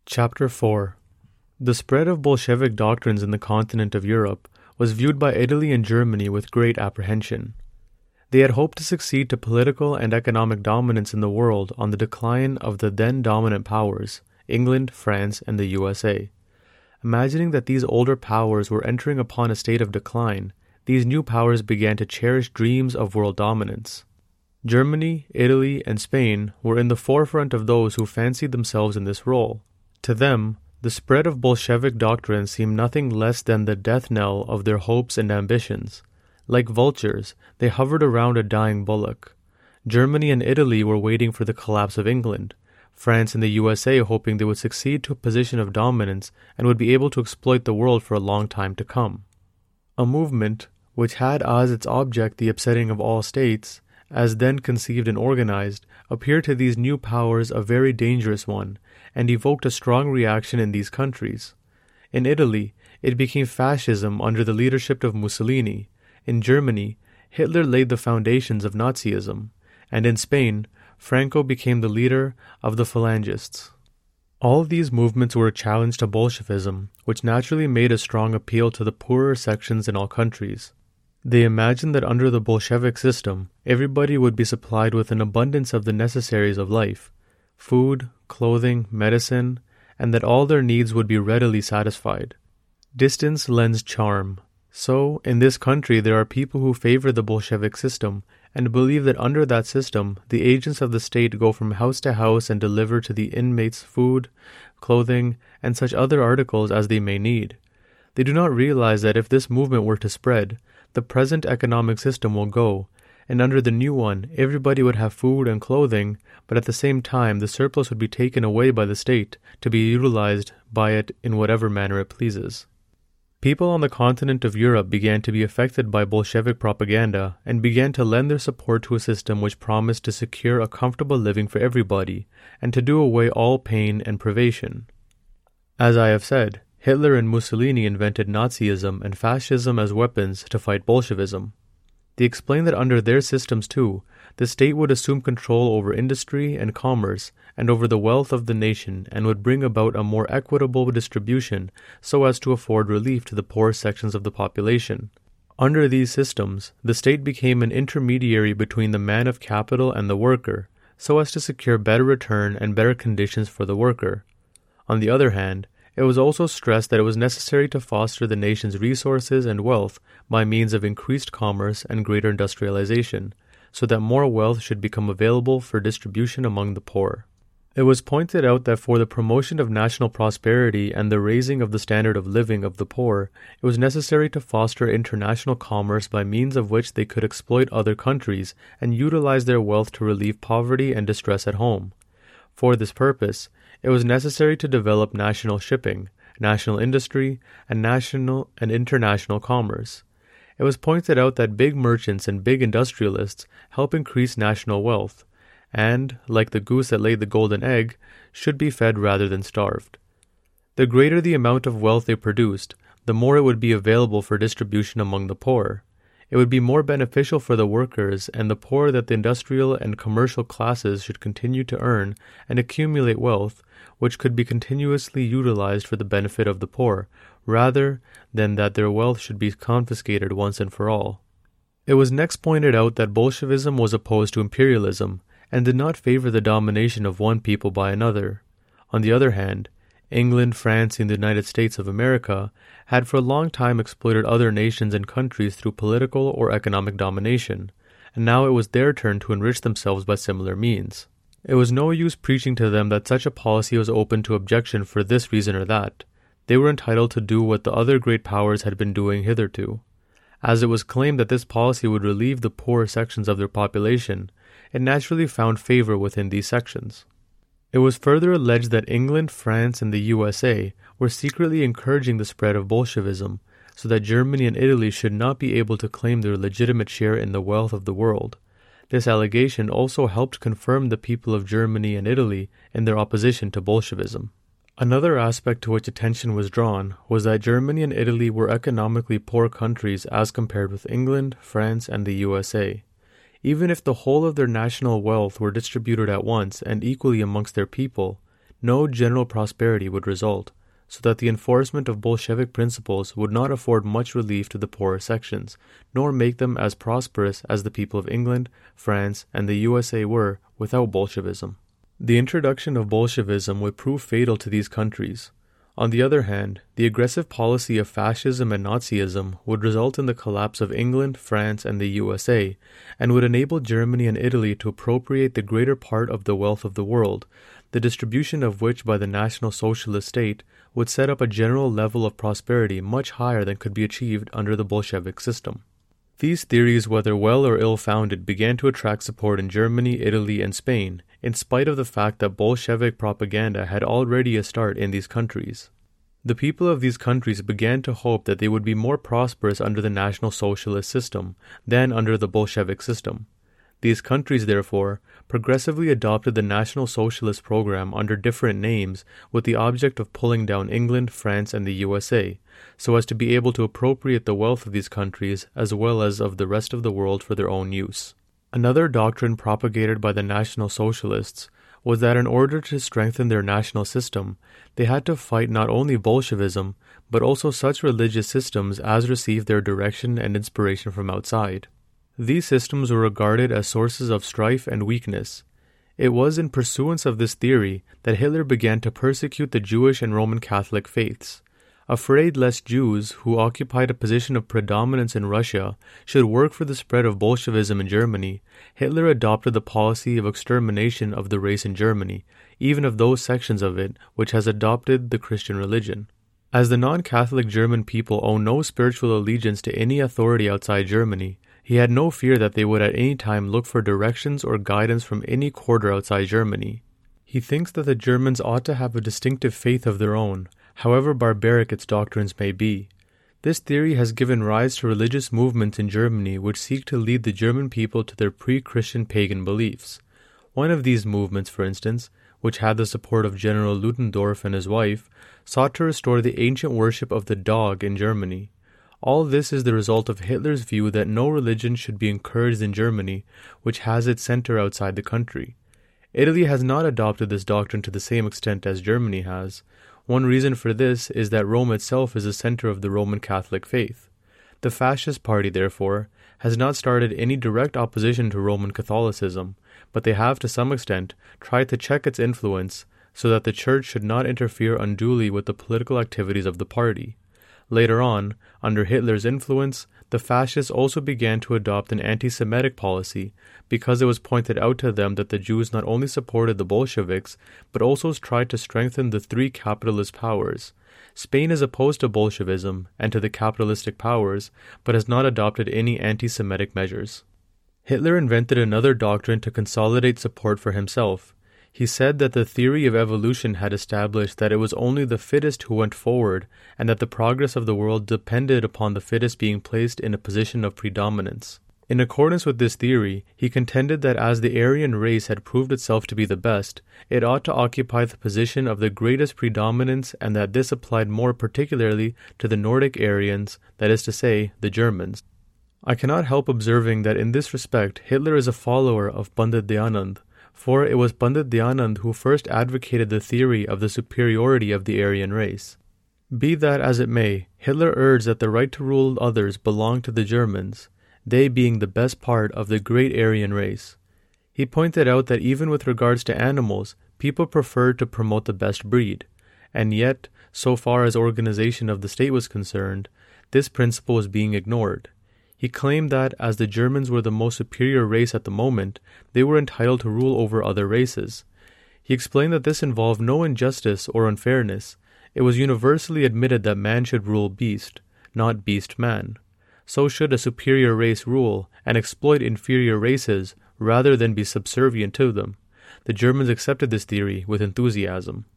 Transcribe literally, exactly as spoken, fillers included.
Chapter four. The spread of Bolshevik doctrines in the continent of Europe was viewed by Italy and Germany with great apprehension. They had hoped to succeed to political and economic dominance in the world on the decline of the then dominant powers, England, France, and the U S A. Imagining that these older powers were entering upon a state of decline, these new powers began to cherish dreams of world dominance. Germany, Italy, and Spain were in the forefront of those who fancied themselves in this role. To them, the spread of Bolshevik doctrine seemed nothing less than the death knell of their hopes and ambitions. Like vultures, they hovered around a dying bullock. Germany and Italy were waiting for the collapse of England, France and the U S A hoping they would succeed to a position of dominance and would be able to exploit the world for a long time to come. A movement, which had as its object the upsetting of all states, as then conceived and organized, appeared to these new powers a very dangerous one, and evoked a strong reaction in these countries. In Italy, it became fascism under the leadership of Mussolini. In Germany, Hitler laid the foundations of Nazism, and in Spain, Franco became the leader of the Phalangists. All of these movements were a challenge to Bolshevism, which naturally made a strong appeal to the poorer sections in all countries. They imagined that under the Bolshevik system, everybody would be supplied with an abundance of the necessaries of life, food, clothing, medicine, and that all their needs would be readily satisfied. Distance lends charm. So, in this country there are people who favor the Bolshevik system and believe that under that system, the agents of the state go from house to house and deliver to the inmates food, clothing, and such other articles as they may need. They do not realize that if this movement were to spread, the present economic system will go, and under the new one, everybody would have food and clothing, but at the same time the surplus would be taken away by the state to be utilized by it in whatever manner it pleases. People on the continent of Europe began to be affected by Bolshevik propaganda and began to lend their support to a system which promised to secure a comfortable living for everybody and to do away all pain and privation. As I have said, Hitler and Mussolini invented Nazism and fascism as weapons to fight Bolshevism. They explained that under their systems too, the state would assume control over industry and commerce and over the wealth of the nation and would bring about a more equitable distribution so as to afford relief to the poor sections of the population. Under these systems, the state became an intermediary between the man of capital and the worker, so as to secure better return and better conditions for the worker. On the other hand, it was also stressed that it was necessary to foster the nation's resources and wealth by means of increased commerce and greater industrialization, so that more wealth should become available for distribution among the poor. It was pointed out that for the promotion of national prosperity and the raising of the standard of living of the poor, it was necessary to foster international commerce by means of which they could exploit other countries and utilize their wealth to relieve poverty and distress at home. For this purpose, it was necessary to develop national shipping, national industry, and national and international commerce. It was pointed out that big merchants and big industrialists help increase national wealth, and, like the goose that laid the golden egg, should be fed rather than starved. The greater the amount of wealth they produced, the more it would be available for distribution among the poor. It would be more beneficial for the workers and the poor that the industrial and commercial classes should continue to earn and accumulate wealth, which could be continuously utilized for the benefit of the poor, rather than that their wealth should be confiscated once and for all. It was next pointed out that Bolshevism was opposed to imperialism, and did not favor the domination of one people by another. On the other hand, England, France, and the United States of America had for a long time exploited other nations and countries through political or economic domination, and now it was their turn to enrich themselves by similar means. It was no use preaching to them that such a policy was open to objection for this reason or that. They were entitled to do what the other great powers had been doing hitherto. As it was claimed that this policy would relieve the poorer sections of their population, it naturally found favor within these sections. It was further alleged that England, France, and the U S A were secretly encouraging the spread of Bolshevism, so that Germany and Italy should not be able to claim their legitimate share in the wealth of the world. This allegation also helped confirm the people of Germany and Italy in their opposition to Bolshevism. Another aspect to which attention was drawn was that Germany and Italy were economically poor countries as compared with England, France, and the U S A. Even if the whole of their national wealth were distributed at once and equally amongst their people, no general prosperity would result, so that the enforcement of Bolshevik principles would not afford much relief to the poorer sections, nor make them as prosperous as the people of England, France, and the U S A were without Bolshevism. The introduction of Bolshevism would prove fatal to these countries. On the other hand, the aggressive policy of fascism and Nazism would result in the collapse of England, France, and the U S A, and would enable Germany and Italy to appropriate the greater part of the wealth of the world, the distribution of which by the National Socialist state would set up a general level of prosperity much higher than could be achieved under the Bolshevik system. These theories, whether well or ill-founded, began to attract support in Germany, Italy, and Spain, in spite of the fact that Bolshevik propaganda had already a start in these countries. The people of these countries began to hope that they would be more prosperous under the National Socialist system than under the Bolshevik system. These countries, therefore, progressively adopted the National Socialist program under different names with the object of pulling down England, France, and the U S A, so as to be able to appropriate the wealth of these countries as well as of the rest of the world for their own use. Another doctrine propagated by the National Socialists was that in order to strengthen their national system, they had to fight not only Bolshevism, but also such religious systems as received their direction and inspiration from outside. These systems were regarded as sources of strife and weakness. It was in pursuance of this theory that Hitler began to persecute the Jewish and Roman Catholic faiths. Afraid lest Jews, who occupied a position of predominance in Russia, should work for the spread of Bolshevism in Germany, Hitler adopted the policy of extermination of the race in Germany, even of those sections of it which has adopted the Christian religion. As the non-Catholic German people owe no spiritual allegiance to any authority outside Germany, he had no fear that they would at any time look for directions or guidance from any quarter outside Germany. He thinks that the Germans ought to have a distinctive faith of their own, however barbaric its doctrines may be. This theory has given rise to religious movements in Germany which seek to lead the German people to their pre-Christian pagan beliefs. One of these movements, for instance, which had the support of General Ludendorff and his wife, sought to restore the ancient worship of the dog in Germany. All this is the result of Hitler's view that no religion should be encouraged in Germany, which has its center outside the country. Italy has not adopted this doctrine to the same extent as Germany has. One reason for this is that Rome itself is a center of the Roman Catholic faith. The Fascist Party, therefore, has not started any direct opposition to Roman Catholicism, but they have to some extent tried to check its influence so that the Church should not interfere unduly with the political activities of the party. Later on, under Hitler's influence, the fascists also began to adopt an anti-Semitic policy because it was pointed out to them that the Jews not only supported the Bolsheviks, but also tried to strengthen the three capitalist powers. Spain is opposed to Bolshevism and to the capitalistic powers, but has not adopted any anti-Semitic measures. Hitler invented another doctrine to consolidate support for himself. He said that the theory of evolution had established that it was only the fittest who went forward, and that the progress of the world depended upon the fittest being placed in a position of predominance. In accordance with this theory, he contended that as the Aryan race had proved itself to be the best, it ought to occupy the position of the greatest predominance, and that this applied more particularly to the Nordic Aryans, that is to say, the Germans. I cannot help observing that in this respect Hitler is a follower of Pandit Dyanand, for it was Pandit Dyanand who first advocated the theory of the superiority of the Aryan race. Be that as it may, Hitler urged that the right to rule others belonged to the Germans, they being the best part of the great Aryan race. He pointed out that even with regards to animals, people preferred to promote the best breed, and yet, so far as organization of the state was concerned, this principle was being ignored. He claimed that, as the Germans were the most superior race at the moment, they were entitled to rule over other races. He explained that this involved no injustice or unfairness. It was universally admitted that man should rule beast, not beast man. So should a superior race rule and exploit inferior races rather than be subservient to them. The Germans accepted this theory with enthusiasm.